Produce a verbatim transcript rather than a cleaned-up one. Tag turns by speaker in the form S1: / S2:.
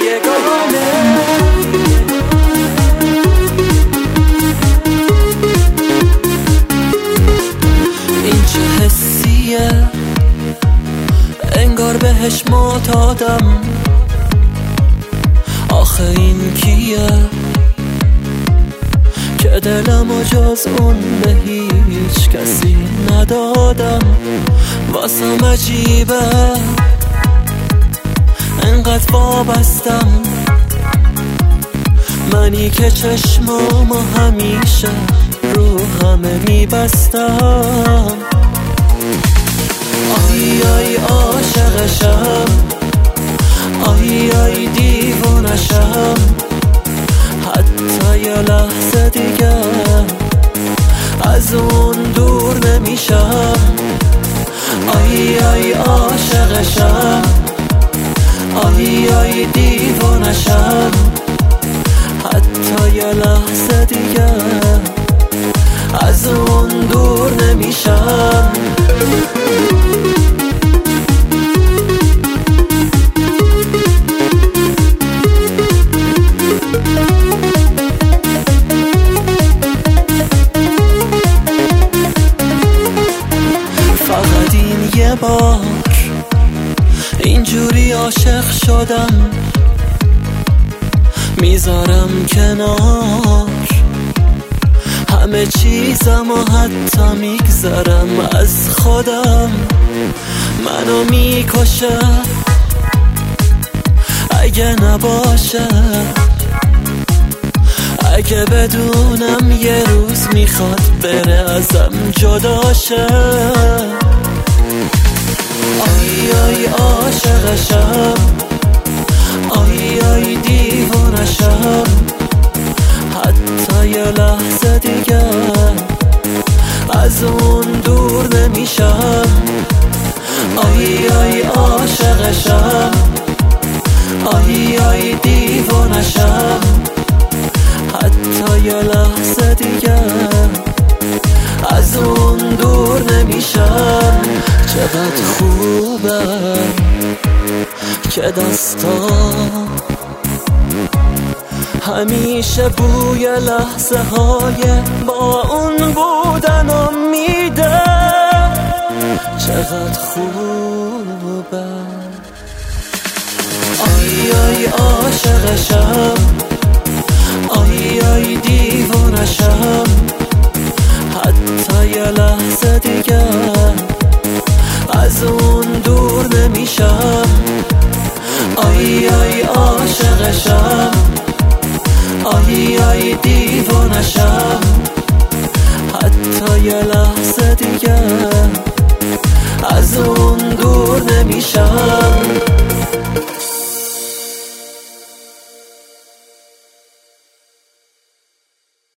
S1: یگانه. این چه حسیه انگار بهش معتادم، آخه این کیه که دلمو جز اون به هیچ کسی ندادم. واسم عجیبه انقدر وابستم، منی که چشمامو همیشه رو همه میبستم. آی آی عاشقشم، آی آی دیوونشم، حتی یه لحظه دیگه از اون دور نمیشم. آی آی عاشقشم، آی آی دیوونشم، حتی یه لحظه دیگه از اون دور نمیشم. فقط این یه بار اینجوری عاشق شدم، میذارم کنار همه چیزم و حتی میگذرم از خودم. منو میکشه اگه نباشه، اگه بدونم یه روز میخواد بره ازم جدا شه. آی آی عاشقشم، آی آی دیوونشم، حتی یه لحظه دیگه از اون دور نمیشم. آی آی عاشقشم، آی آی دیوونشم، حتی یه لحظه دیگه از اون دور نمیشم. چقدر خوبه که دستا همیشه بوی لحظه های با اون بودنو میده. چقدر خوبه. آی آی عاشقشم، آی آی دیوونشم، حتی یه لحظه دیگه از اون دور نمیشم. آی آی عاشقشم، آی آی دیوونشم، حتی یه لحظه دیگه از اون دور نمیشم.